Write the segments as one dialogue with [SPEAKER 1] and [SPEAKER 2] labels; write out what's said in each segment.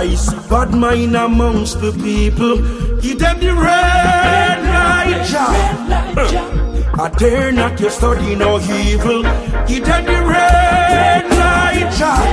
[SPEAKER 1] I see bad mind amongst the people. Give them the red light, Jah. I dare not to study no evil. Give them the red light,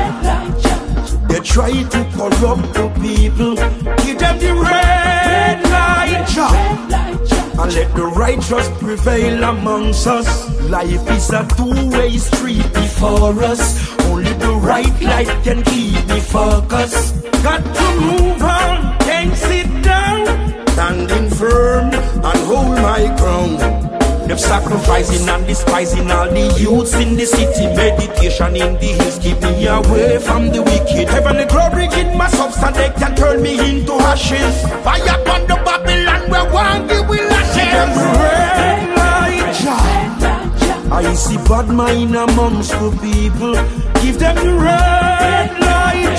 [SPEAKER 1] Jah. They try to corrupt the people. Give them the red light, Jah. And let the righteous prevail amongst us. Life is a two-way street before us. Only the right light can keep me focused. Got to move on, can't sit down. Standing firm and hold my ground. Them sacrificing and despising all the youths in the city. Meditation in the hills keep me away from the wicked. Heavenly glory in my substance, they can turn me into ashes. Fire upon the Babylon where one give will ashes. Red light, Jah. I see bad mind amongst the people. Give them the red light,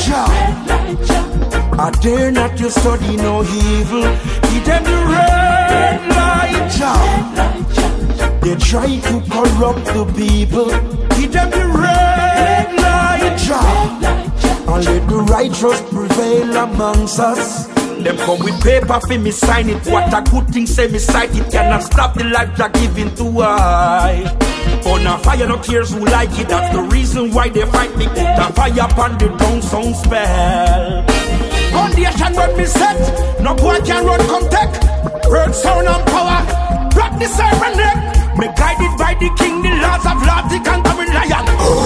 [SPEAKER 1] Jah. I dare not to study no evil. Give them the red light, Jah. They try to corrupt the people. Give them the red light, Jah. And let the righteous prevail amongst us. Them come with paper for me sign it. What a good thing say me cite it. Cannot stop the life Jah giving to I. On a fire no cares who like it. That's the reason why they fight me. Put a fire upon the down sound spell. Foundation when me set. No boy can run come take. Word sound and power. Rock the serpent neck. Me guided by the king, the laws of love, the conquering lion.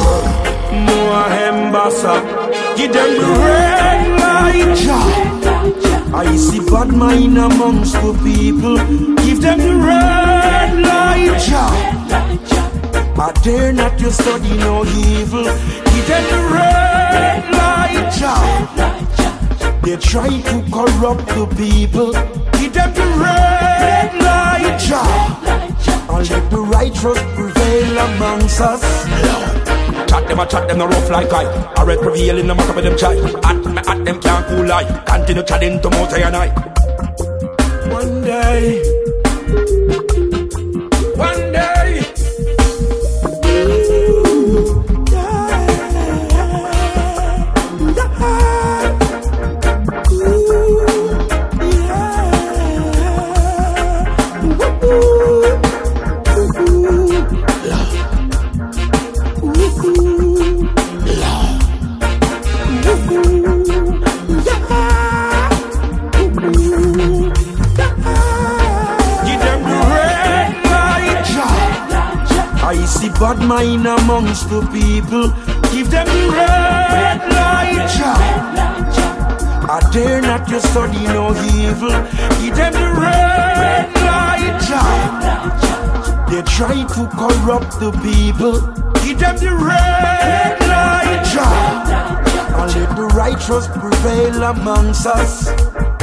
[SPEAKER 1] More Mbassa, give them the red light, Jah. I see bad mind amongst the people. Give them the red light, Jah. I dare not to study no evil. Give them the red light, Jah. They try to corrupt the people. Give them the red light, Jah. And let the righteous prevail amongst us. Chat them no rough like I. I read prevail in the matter with them try. At them can't cool lie. Continue chatting to Mount and I. One day. Bad mind amongst the people. Give them the red light, Jah. I dare not to study no evil. Give them the red light, Jah. They try to corrupt the people. Give them the red light, Jah. And let the righteous prevail amongst us.